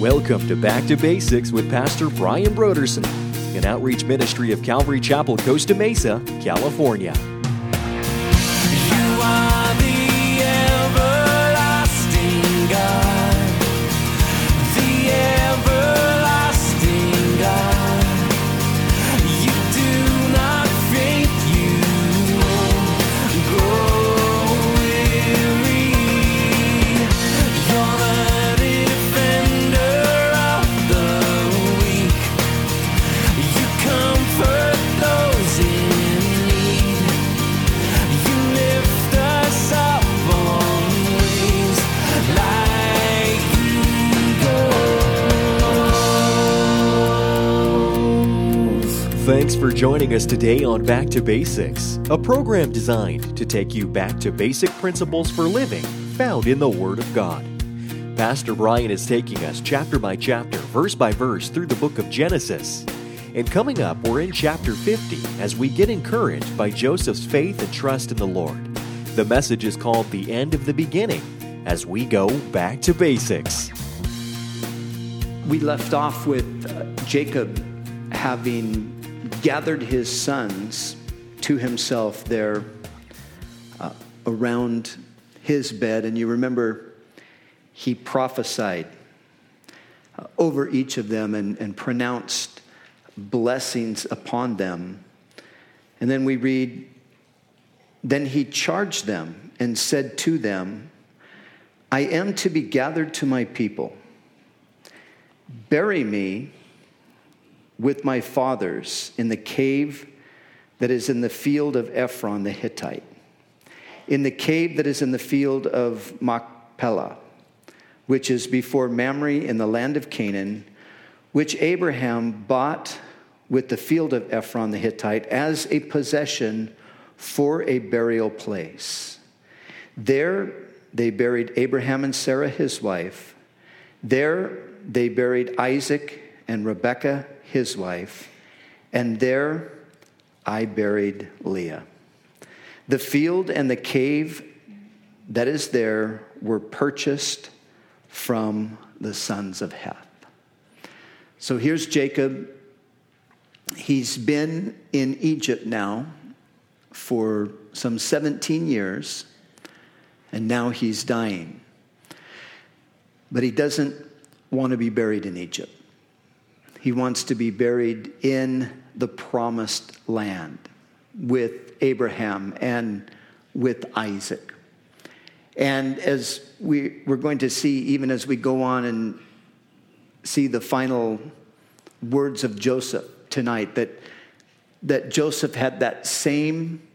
Welcome to Back to Basics with Pastor Brian Broderson, an outreach ministry of Calvary Chapel, Costa Mesa, California. You are the everlasting God, the everlasting God. You do not faint, you won't grow weary. You're the defender of the weak. You comfort those in need. You lift us up on wings like eagles. Thanks for joining us today on Back to Basics, a program designed to take you back to basic principles for living found in the Word of God. Pastor Brian is taking us chapter by chapter, verse by verse through the book of Genesis. And coming up, we're in chapter 50 as we get encouraged by Joseph's faith and trust in the Lord. The message is called The End of the Beginning as we go back to basics. We left off with Jacob having gathered his sons to himself there around his bed. And you remember he prophesied over each of them and pronounced blessings upon them. And then we read, then he charged them and said to them, I am to be gathered to my people. Bury me with my fathers in the cave that is in the field of Ephron the Hittite, in the cave that is in the field of Machpelah, which is before Mamre in the land of Canaan, which Abraham bought with the field of Ephron the Hittite as a possession for a burial place. There they buried Abraham and Sarah his wife. There they buried Isaac and Rebekah his wife. And there I buried Leah. The field and the cave that is there were purchased from the sons of Heth. So here's Jacob. He's been in Egypt now for some 17 years, and now he's dying. But he doesn't want to be buried in Egypt. He wants to be buried in the promised land with Abraham and with Isaac. And as we're going to see, even as we go on and see the final words of Joseph tonight, that Joseph had that same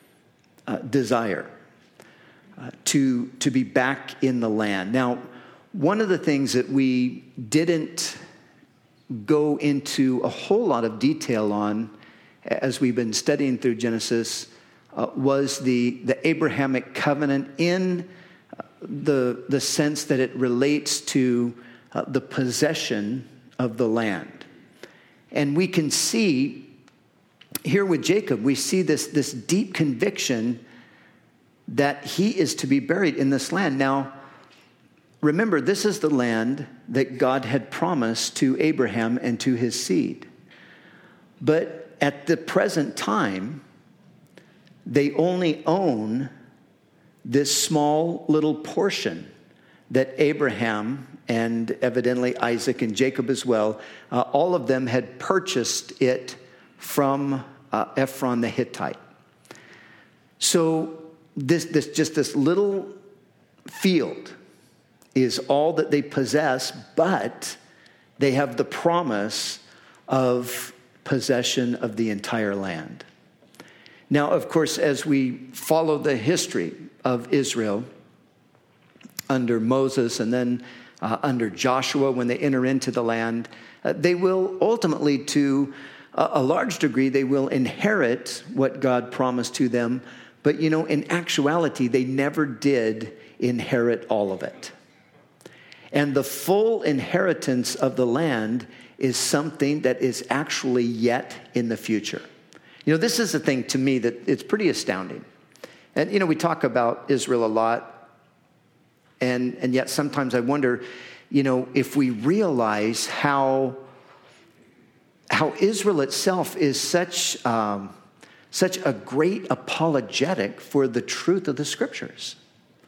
desire to be back in the land. Now, one of the things that we didn't go into a whole lot of detail on as we've been studying through Genesis was the Abrahamic covenant in the sense that it relates to the possession of the land. And we can see here with Jacob, we see this deep conviction that he is to be buried in this land. Now, remember, this is the land that God had promised to Abraham and to his seed. But at the present time, they only own this small little portion that Abraham and evidently Isaac and Jacob as well, all of them had purchased it from Ephron the Hittite. So this little field is all that they possess, but they have the promise of possession of the entire land. Now, of course, as we follow the history of Israel under Moses and then under Joshua, when they enter into the land, they will ultimately, to a large degree, they will inherit what God promised to them. But, in actuality, they never did inherit all of it. And the full inheritance of the land is something that is actually yet in the future. This is the thing to me that it's pretty astounding. And, we talk about Israel a lot. And yet sometimes I wonder, if we realize how Israel itself is such a great apologetic for the truth of the Scriptures.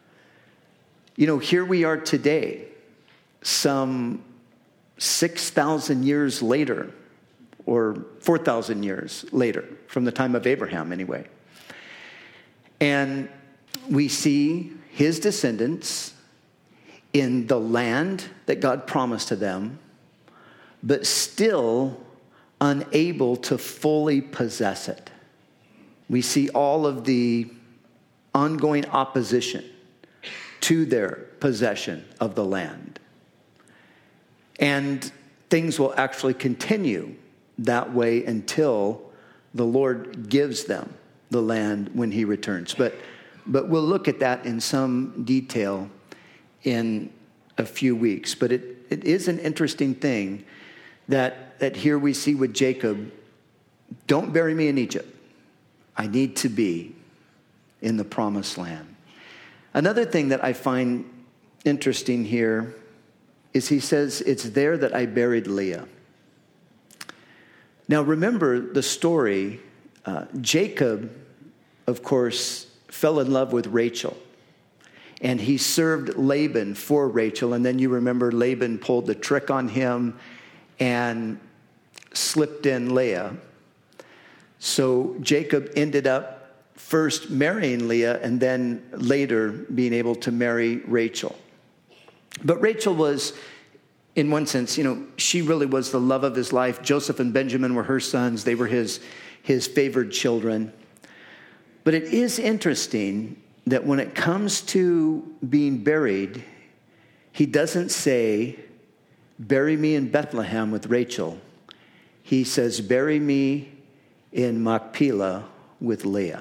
Here we are today, some 6,000 years later, or 4,000 years later, from the time of Abraham anyway. And we see his descendants in the land that God promised to them, but still unable to fully possess it. We see all of the ongoing opposition to their possession of the land. And things will actually continue that way until the Lord gives them the land when he returns. But we'll look at that in some detail in a few weeks. But it is an interesting thing that here we see with Jacob, don't bury me in Egypt. I need to be in the promised land. Another thing that I find interesting here is he says, it's there that I buried Leah. Now remember the story. Jacob, of course, fell in love with Rachel. And he served Laban for Rachel. And then you remember Laban pulled the trick on him and slipped in Leah. So Jacob ended up first marrying Leah and then later being able to marry Rachel. But Rachel was, in one sense, she really was the love of his life. Joseph and Benjamin were her sons. They were his favored children. But it is interesting that when it comes to being buried, he doesn't say, bury me in Bethlehem with Rachel. He says, bury me in Machpelah with Leah.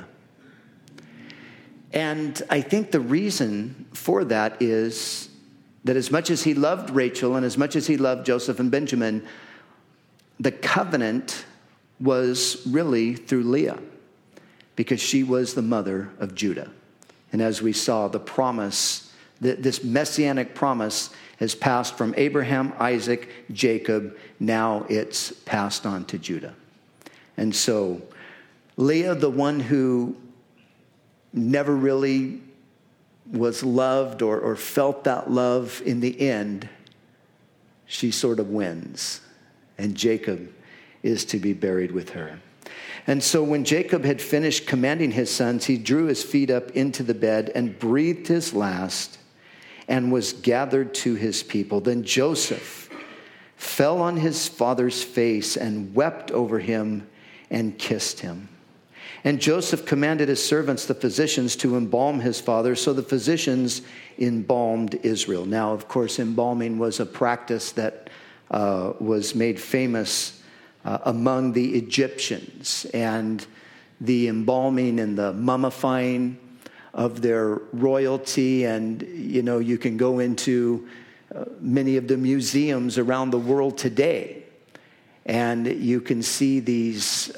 And I think the reason for that is that as much as he loved Rachel and as much as he loved Joseph and Benjamin, the covenant was really through Leah because she was the mother of Judah. And as we saw, the promise, this messianic promise has passed from Abraham, Isaac, Jacob. Now it's passed on to Judah. And so Leah, the one who never really was loved or felt that love in the end, she sort of wins. And Jacob is to be buried with her. And so when Jacob had finished commanding his sons, he drew his feet up into the bed and breathed his last and was gathered to his people. Then Joseph fell on his father's face and wept over him and kissed him. And Joseph commanded his servants, the physicians, to embalm his father. So the physicians embalmed Israel. Now, of course, embalming was a practice that was made famous among the Egyptians. And the embalming and the mummifying of their royalty. And, you can go into many of the museums around the world today. And you can see these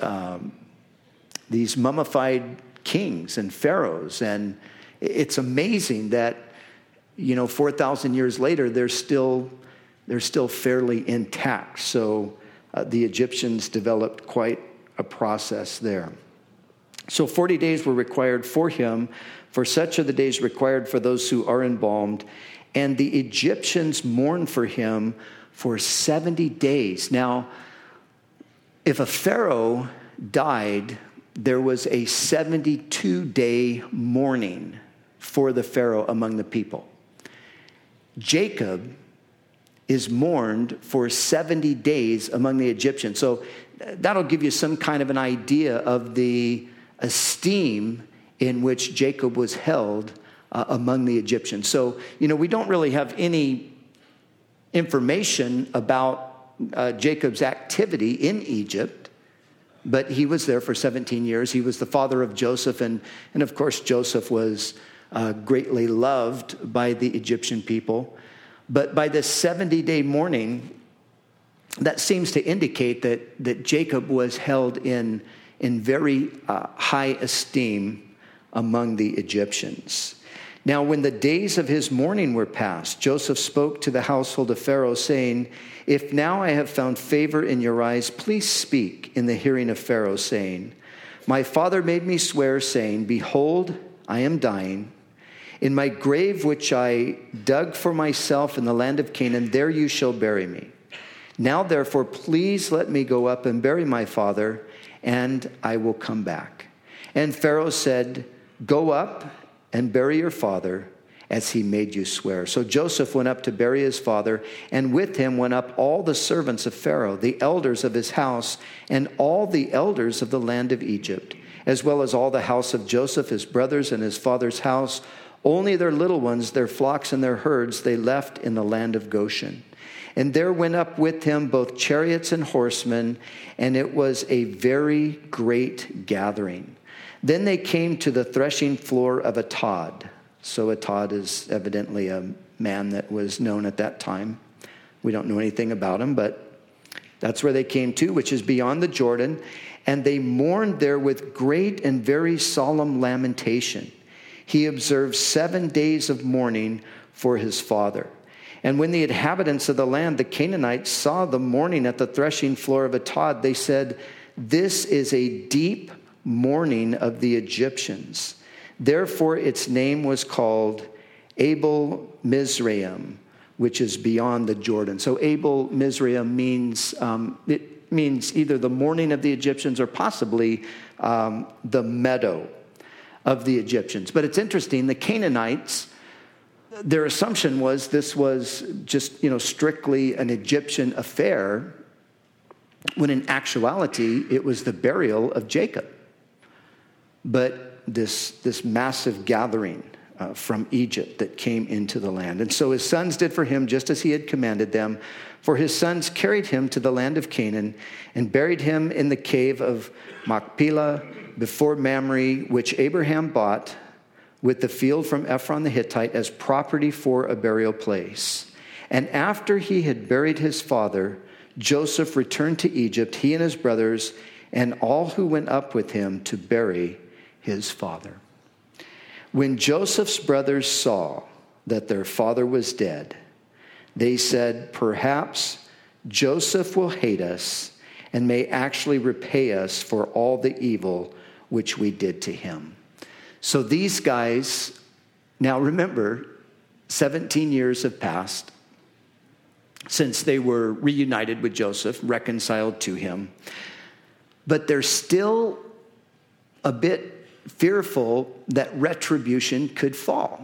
mummified kings and pharaohs. And it's amazing that, 4,000 years later, they're still fairly intact. So the Egyptians developed quite a process there. So 40 days were required for him, for such are the days required for those who are embalmed. And the Egyptians mourned for him for 70 days. Now, if a pharaoh died, there was a 72-day mourning for the pharaoh among the people. Jacob is mourned for 70 days among the Egyptians. So that'll give you some kind of an idea of the esteem in which Jacob was held among the Egyptians. So, we don't really have any information about Jacob's activity in Egypt, but he was there for 17 years. He was the father of Joseph, and of course, Joseph was greatly loved by the Egyptian people. But by this 70-day mourning, that seems to indicate that Jacob was held in very high esteem among the Egyptians. Now, when the days of his mourning were past, Joseph spoke to the household of Pharaoh, saying, if now I have found favor in your eyes, please speak in the hearing of Pharaoh, saying, my father made me swear, saying, behold, I am dying. In my grave, which I dug for myself in the land of Canaan, there you shall bury me. Now, therefore, please let me go up and bury my father, and I will come back. And Pharaoh said, go up and bury your father as he made you swear. So Joseph went up to bury his father, and with him went up all the servants of Pharaoh, the elders of his house, and all the elders of the land of Egypt, as well as all the house of Joseph, his brothers, and his father's house. Only their little ones, their flocks and their herds, they left in the land of Goshen. And there went up with him both chariots and horsemen, and it was a very great gathering. Then they came to the threshing floor of Atad. So Atad is evidently a man that was known at that time. We don't know anything about him, but that's where they came to, which is beyond the Jordan. And they mourned there with great and very solemn lamentation. He observed 7 days of mourning for his father. And when the inhabitants of the land, the Canaanites, saw the mourning at the threshing floor of Atad, they said, this is a deep mourning of the Egyptians. Therefore, its name was called Abel Mizraim, which is beyond the Jordan. So Abel Mizraim means it means either the mourning of the Egyptians or possibly the meadow of the Egyptians. But it's interesting. The Canaanites, their assumption was this was just strictly an Egyptian affair, when in actuality it was the burial of Jacob. But this massive gathering from Egypt that came into the land. And so his sons did for him just as he had commanded them. For his sons carried him to the land of Canaan and buried him in the cave of Machpelah before Mamre, which Abraham bought with the field from Ephron the Hittite as property for a burial place. And after he had buried his father, Joseph returned to Egypt, he and his brothers, and all who went up with him to bury his father. When Joseph's brothers saw that their father was dead, they said, perhaps Joseph will hate us and may actually repay us for all the evil which we did to him. So these guys, now remember, 17 years have passed since they were reunited with Joseph, reconciled to him. But they're still a bit fearful that retribution could fall.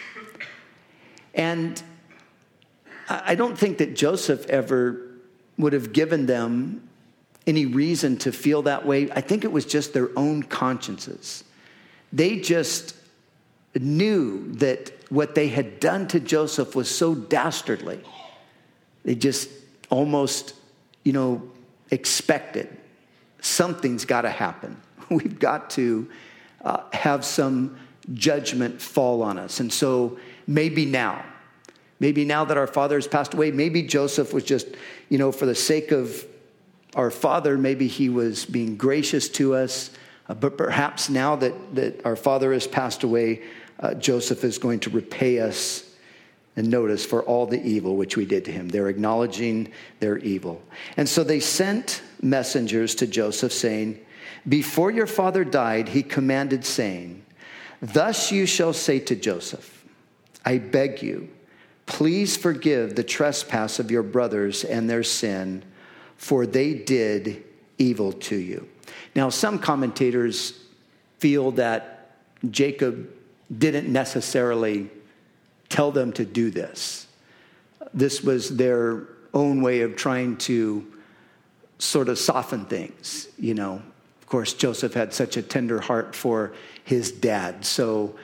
And I don't think that Joseph ever would have given them any reason to feel that way. I think it was just their own consciences. They just knew that what they had done to Joseph was so dastardly. They just almost, expected something's got to happen. We've got to have some judgment fall on us. And so maybe now that our father has passed away, maybe Joseph was just, for the sake of our father, maybe he was being gracious to us. But perhaps now that our father has passed away, Joseph is going to repay us, and notice, for all the evil which we did to him. They're acknowledging their evil. And so they sent messengers to Joseph saying, before your father died, he commanded, saying, thus you shall say to Joseph, I beg you, please forgive the trespass of your brothers and their sin, for they did evil to you. Now, some commentators feel that Jacob didn't necessarily tell them to do this. This was their own way of trying to sort of soften things, Of course, Joseph had such a tender heart for his dad. So,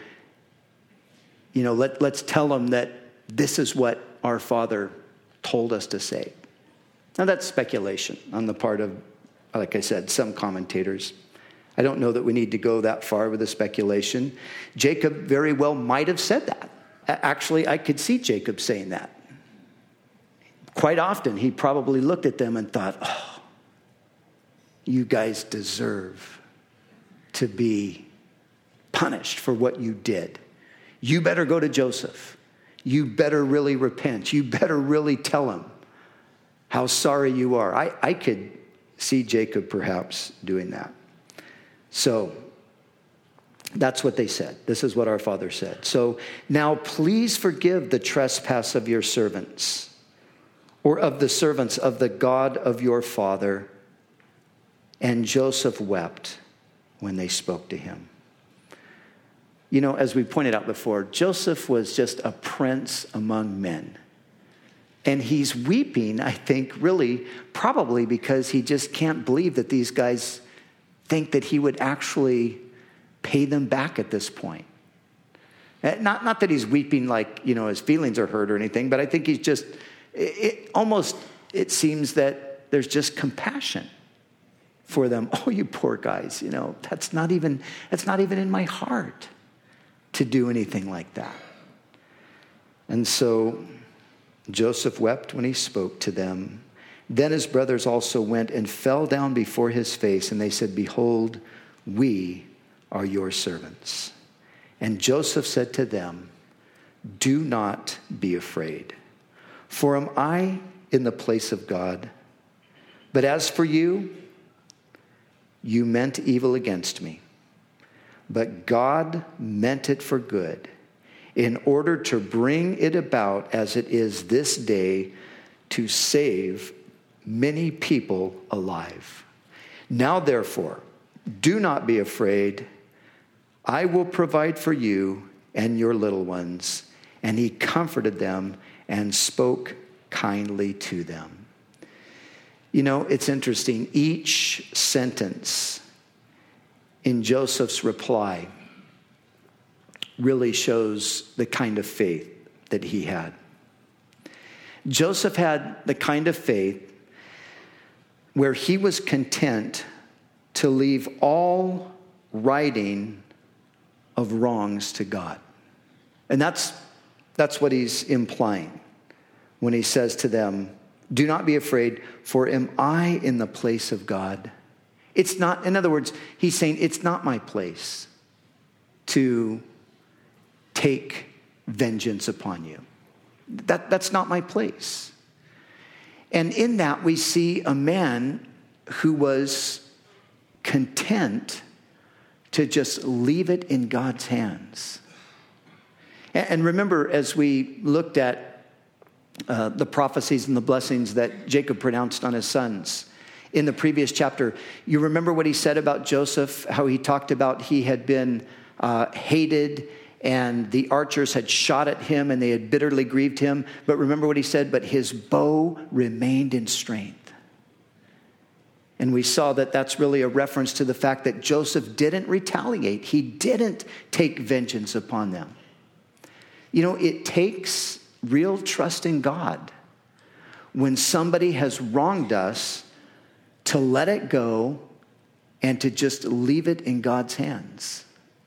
let's tell him that this is what our father told us to say. Now, that's speculation on the part of, like I said, some commentators. I don't know that we need to go that far with the speculation. Jacob very well might have said that. Actually, I could see Jacob saying that. Quite often, he probably looked at them and thought, oh, you guys deserve to be punished for what you did. You better go to Joseph. You better really repent. You better really tell him how sorry you are. I could see Jacob perhaps doing that. So that's what they said. This is what our father said. So now please forgive the trespass of your servants, or of the servants of the God of your father. And Joseph wept when they spoke to him. You know, as we pointed out before, Joseph was just a prince among men. And he's weeping, I think, really, probably because he just can't believe that these guys think that he would actually pay them back at this point. Not that he's weeping like, you know, his feelings are hurt or anything, but I think he's just, it seems that there's just compassion for them. Oh, you poor guys, you know, that's not even in my heart to do anything like that. And so Joseph wept when he spoke to them. Then his brothers also went and fell down before his face, and they said, behold, we are your servants. And Joseph said to them, do not be afraid, for am I in the place of God? But as for you, you meant evil against me, but God meant it for good, in order to bring it about as it is this day, to save many people alive. Now therefore, do not be afraid. I will provide for you and your little ones. And he comforted them and spoke kindly to them. You know, it's interesting. Each sentence in Joseph's reply really shows the kind of faith that he had. Joseph had the kind of faith where he was content to leave all righting of wrongs to God. And that's what he's implying when he says to them, do not be afraid, for am I in the place of God? It's not, in other words, he's saying it's not my place to take vengeance upon you. That's not my place. And in that we see a man who was content to just leave it in God's hands. And remember, as we looked at the prophecies and the blessings that Jacob pronounced on his sons in the previous chapter, you remember what he said about Joseph, how he talked about he had been hated and the archers had shot at him and they had bitterly grieved him. But remember what he said, but his bow remained in strength. And we saw that that's really a reference to the fact that Joseph didn't retaliate. He didn't take vengeance upon them. You know, it takes real trust in God when somebody has wronged us to let it go and to just leave it in God's hands.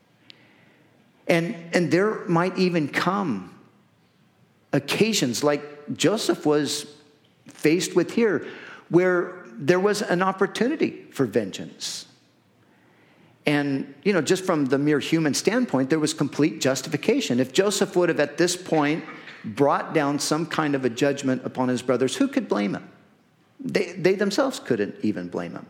And there might even come occasions like Joseph was faced with here, where there was an opportunity for vengeance. And, you know, just from the mere human standpoint, there was complete justification. If Joseph would have at this point brought down some kind of a judgment upon his brothers, who could blame him? They themselves couldn't even blame him.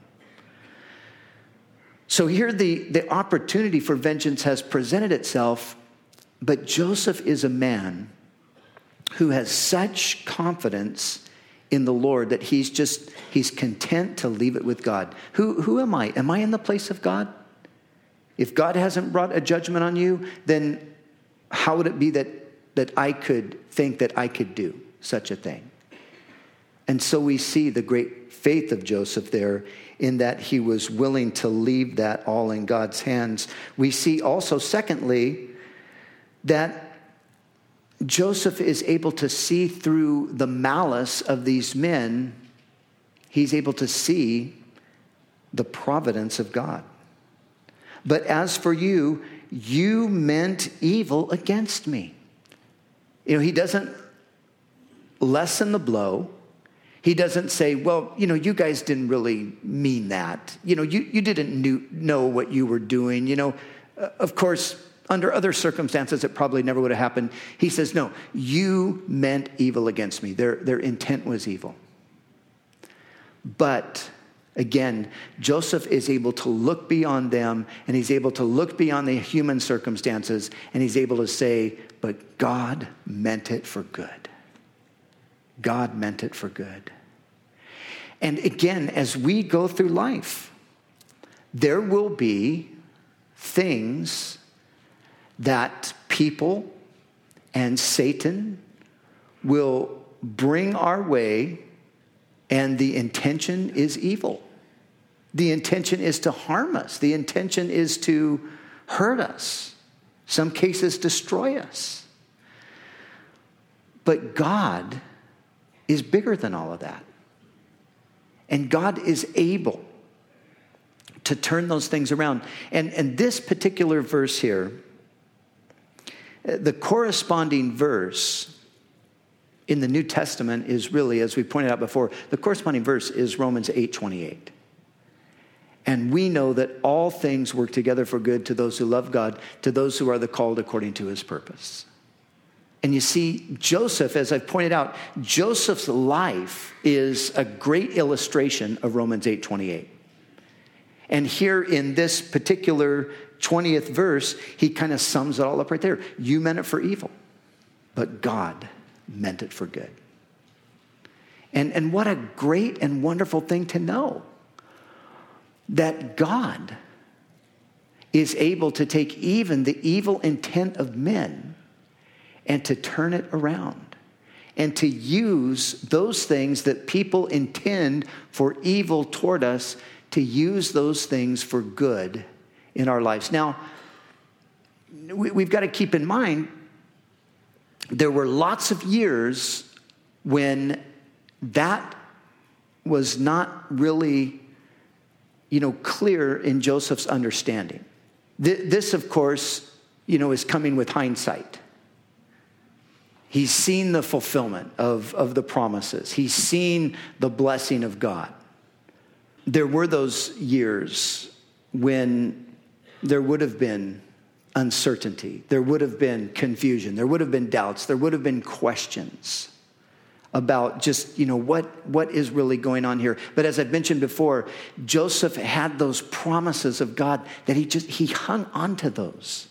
So here the opportunity for vengeance has presented itself, but Joseph is a man who has such confidence in the Lord that he's content to leave it with God. Who am I? Am I in the place of God? If God hasn't brought a judgment on you, then how would it be that I could think that I could do such a thing? And so we see the great faith of Joseph there in that he was willing to leave that all in God's hands. We see also, secondly, that Joseph is able to see through the malice of these men. He's able to see the providence of God. But as for you, you meant evil against me. You know, he doesn't lessen the blow. He doesn't say, well, you know, you guys didn't really mean that. You know, you didn't know what you were doing. You know, of course, under other circumstances, it probably never would have happened. He says, no, you meant evil against me. Their intent was evil. But again, Joseph is able to look beyond them, and he's able to look beyond the human circumstances, and he's able to say, but God meant it for good. God meant it for good. And again, as we go through life, there will be things that people and Satan will bring our way, and the intention is evil. The intention is to harm us. The intention is to hurt us. Some cases, destroy us. But God is bigger than all of that. And God is able to turn those things around. And this particular verse here, the corresponding verse in the New Testament is really, as we pointed out before, the corresponding verse is Romans 8:28. And we know that all things work together for good to those who love God, to those who are the called according to his purpose. And you see, Joseph, as I've pointed out, Joseph's life is a great illustration of Romans 8:28. And here in this particular 20th verse, he kind of sums it all up right there. You meant it for evil, but God meant it for good. And what a great and wonderful thing to know, that God is able to take even the evil intent of men and to turn it around and to use those things that people intend for evil toward us, to use those things for good in our lives. Now, we've got to keep in mind, there were lots of years when that was not really, clear in Joseph's understanding. This, of course, is coming with hindsight. He's seen the fulfillment of the promises. He's seen the blessing of God. There were those years when there would have been uncertainty. There would have been confusion. There would have been doubts. There would have been questions about just, what is really going on here. But as I've mentioned before, Joseph had those promises of God that he hung on to those.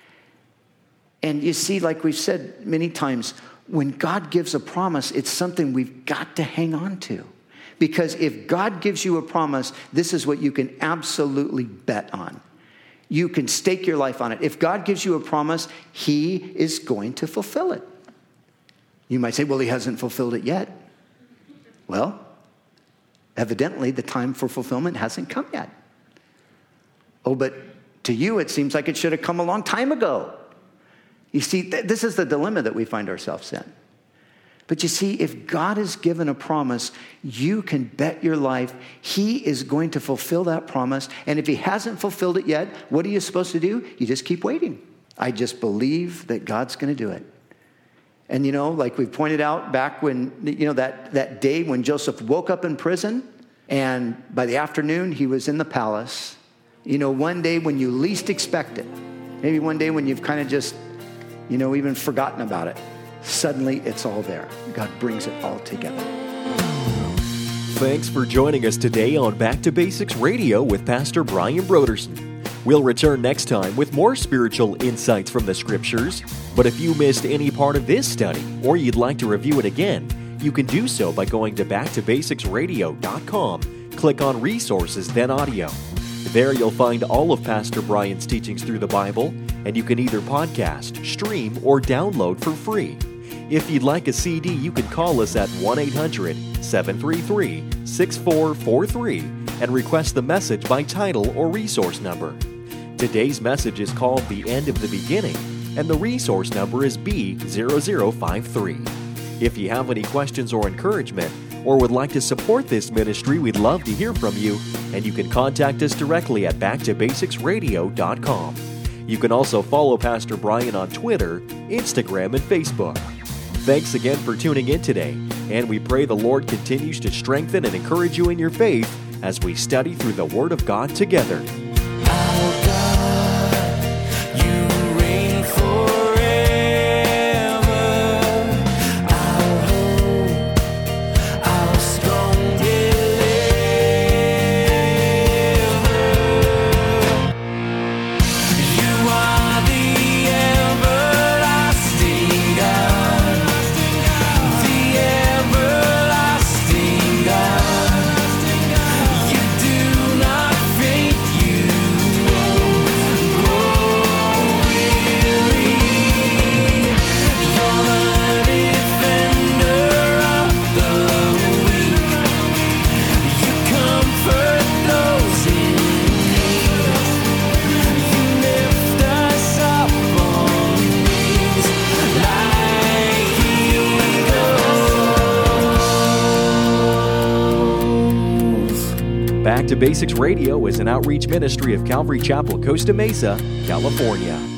And you see, like we've said many times, when God gives a promise, it's something we've got to hang on to. Because if God gives you a promise, this is what you can absolutely bet on. You can stake your life on it. If God gives you a promise, he is going to fulfill it. You might say, well, he hasn't fulfilled it yet. Well, evidently the time for fulfillment hasn't come yet. Oh, but to you, it seems like it should have come a long time ago. You see, this is the dilemma that we find ourselves in. But you see, if God has given a promise, you can bet your life he is going to fulfill that promise. And if he hasn't fulfilled it yet, what are you supposed to do? You just keep waiting. I just believe that God's going to do it. And like we pointed out back when, that day when Joseph woke up in prison, and by the afternoon he was in the palace. One day when you least expect it, maybe one day when you've kind of just, even forgotten about it, suddenly it's all there. God brings it all together. Thanks for joining us today on Back to Basics Radio with Pastor Brian Brodersen. We'll return next time with more spiritual insights from the Scriptures. But if you missed any part of this study, or you'd like to review it again, you can do so by going to backtobasicsradio.com. Click on Resources, then Audio. There you'll find all of Pastor Brian's teachings through the Bible, and you can either podcast, stream, or download for free. If you'd like a CD, you can call us at 1-800-733-6443 and request the message by title or resource number. Today's message is called The End of the Beginning, and the resource number is B0053. If you have any questions or encouragement, or would like to support this ministry, we'd love to hear from you, and you can contact us directly at backtobasicsradio.com. You can also follow Pastor Brian on Twitter, Instagram, and Facebook. Thanks again for tuning in today, and we pray the Lord continues to strengthen and encourage you in your faith as we study through the Word of God together. Our God, you Back to Basics Radio is an outreach ministry of Calvary Chapel, Costa Mesa, California.